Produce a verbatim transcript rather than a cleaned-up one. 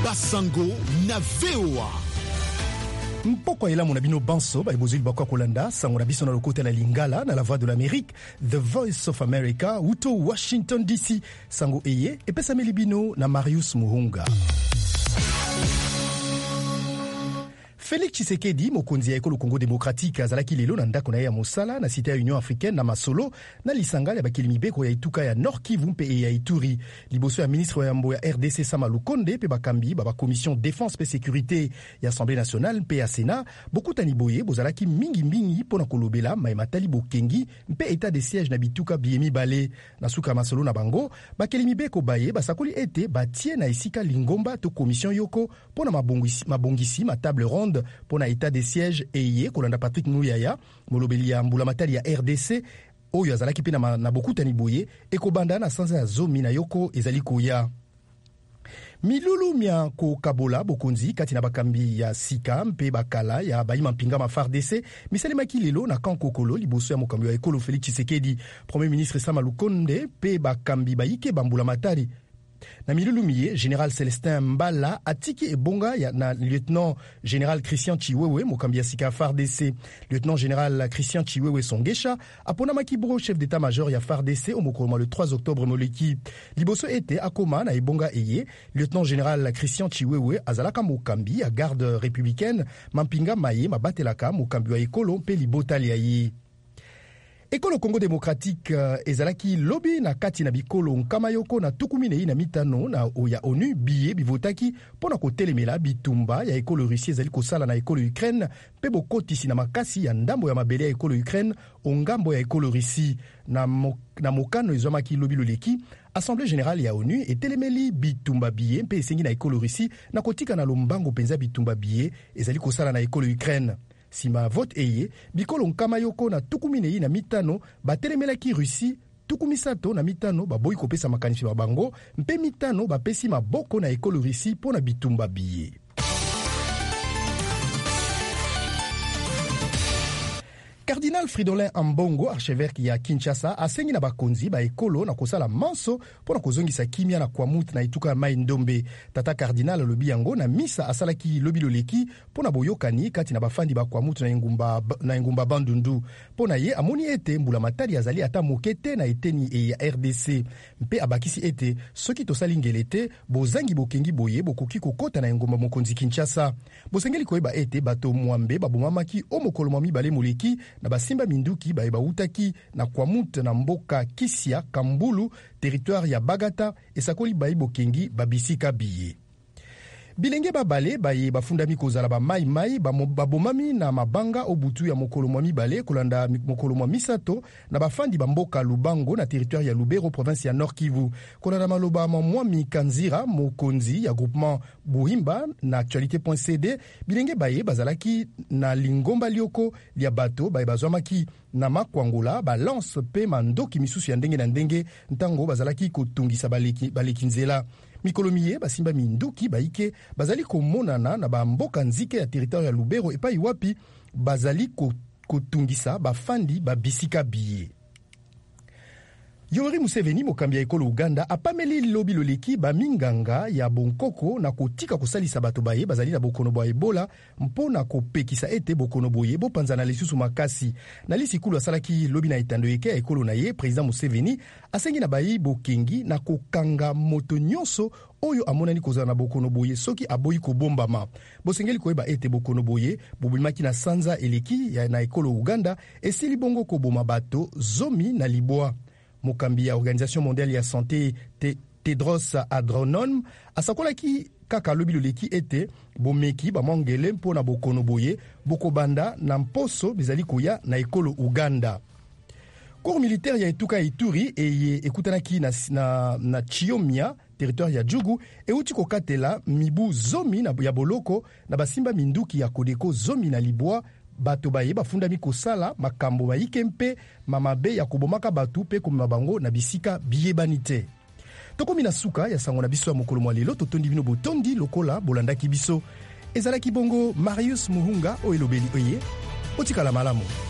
Basango na V O A. Mpoko elamu na bino banso ba ibozili bakwa kolanda sango na biso na lokote la Lingala na la voix de l'Amérique, The Voice of America, uto Washington D C. Sango eye epesa melibino na Marius Muhunga. Félix Tshisekedi mokonzi ya ekolo Congo démocratique azalaki lelo na ndako na ya mosala na cité ya Union africaine na Masolo na lisanga ya bakili mibeko ya ituka ya Nord Kivu mpe ya Ituri. Liboso ya ministre ya mbo ya R D C Sama Lukonde pe bakambi ba commission défense pe sécurité ya Assemblée nationale mpe ya Sénat bokutani boye bozalaki mingi mingi pona kolobela maimatali bokengi mpe état de siège na bituka biemi balé na suka Masolo na bango bakili mibeko baye basakoli ete batie na esika lingomba to commission yoko pona mabongisi mabongisi ma table ronde pona état de siège eye kolanda Patrick Muyaya molobeli ya mbula matali ya R D C oyo azalaki pe na, na bokutani boye ekobanda na sanza ya zomi na yoko ezali koya. Milulu mia ko kabola bokonzi kati na bakambi ya sika mpe bakala ya baima mpinga ma F A R D C misalemaki lelo na kankokolo liboso ya mokambi ya ekolo Félix Tshisekedi. Premier ministre Sama Lukonde pe bakambi baike bambula matari na milulu miye Général Célestin Mbala atiki ebonga ya na lieutenant général Christian Chiwewe mokambi ya sika F A R D C. Lieutenant général Christian Chiwewe Songesha apona makibro chef d'état-major ya F A R D C au mokolo le trois octobre moleki. Liboso ete akoma na ebonga eye lieutenant général Christian Chiwewe azalaka mokambi ya garde républicaine mampinga maye mabatelaka mokambi wa ekolo mpe libotali ya ye. Ekolo Congo démocratique uh, ezalaki lobby na kati na bikolo nkama yoko na tukumine na mitano na oya ONU biye bivotaki pona kotelemela bitumba ya ekolo Russie ezali kosala na ekolo Ukraine pe bokotisi na makasi ya ndambo ya mabele ya ekolo Ukraine ongambo ya ekolo Russie na, mo, na mokano ezomaki lobby loleki Assemblée générale ya ONU etelemeli bitumba biye mpe esengi na ekolo Russie na kotika na lombango penza bitumba biye ezali kosala na ekolo Ukraine. Sima vote eye, bikolo nkama yoko na tukumine na mitano batelemelaki Russie, tukumisato na mitano baboyi kopesa makanisi babango, mpe mitano bapesi maboko na ekolo Russie pona bitumba biye. Cardinal Fridolin Ambongo, archevêque ya Kinshasa, asengi na bakonzi ba ekolo na kosala manso pona kozongisa kimia na kwamut na ituka mai ndombe. Tata Cardinal lobi yango na misa asalaki lobi loleki pona boyokani kati na bafandi ba kwamut na ngumba na ngumba bandundu. Pona ye amoni ete mbula matali azali ata mokete na eteni e ya R D C. Mpe abakisi ete soki tosali ngelete bozangi bokengi boye bokoki kokota na ngumba mokonzi Kinshasa. Bosengeli koyeba ete bato mwambe babomamaki o mokolo mwa mibale moleki na basimba minduki baye bautaki na kwamut na mboka Kisia Kambulu territoire ya Bagata esakoli baye bokengi babisika biye. Bilenge babale baye bafundami kozala ba mai mai babomami na mabanga obutu ya mokolo mwa mibale kolanda mokolo mwa misato na bafandi bamboka Lubango na territoire ya Lubero province ya Nord Kivu. Kolanda maloba mwa Mikanzira mokonzi ya groupement Buhimba na actualité.cd bilenge baye bazalaki na lingomba lioko lia bato baye bazwamaki na makwangola balance pe mandoki misusu ya ndenge na ndenge ntango bazalaki kotungisa baleki baleki nzela. Mikolo miye basimba minduki baike bazali komonana na bamboka nzike ya territoire ya Lubero epai wapi bazali kotungisa bafandi babisika biye. Yoweri Museveni mokambi ya ekolo Uganda apameli lobi loleki baminganga ya bonkoko na kotika kosalisa bato baye bazali na bokono bwa Ebola mpona kopekisa ete bokono boye bopanzana lisusu makasi. Na lisikulu asalaki lobi na etando eke ya ekolo na ye, Président Museveni asengi na bayi bokengi na kokanga moto nyonso oyo amonani kozala na bokono boye soki aboyi kobombama. Bosengeli koyeba ete bokono boye bobimaki na sanza eleki ya na ekolo Uganda esili bongo koboma bato zomi na libwa. Mokambi ya Organisation mondiale ya santé Tedros Adhanom asakolaki kaka lobi loleki ete bomeki bamongele mpona bokono boye bokobanda na mposo bizali koya na ekolo Uganda. Corps militaire ya etuka Ituri eye ekutanaki na, na, na Chiomia territoire ya Djugu euti kokatela mibu zomi na ya boloko na basimba minduki ya Kodeko zomi na libwa bato baye bafundami kosala makambo baike mpe mamabe ya kobomaka batu pe komema bango na bisika biyebani te. Tokomi na suka ya sango na biso ya mokolo mwa lelo totondi bino botondi lokola bolandaki biso. Ezalaki bongo Marius Muhunga o elobeli oye otikala malamu.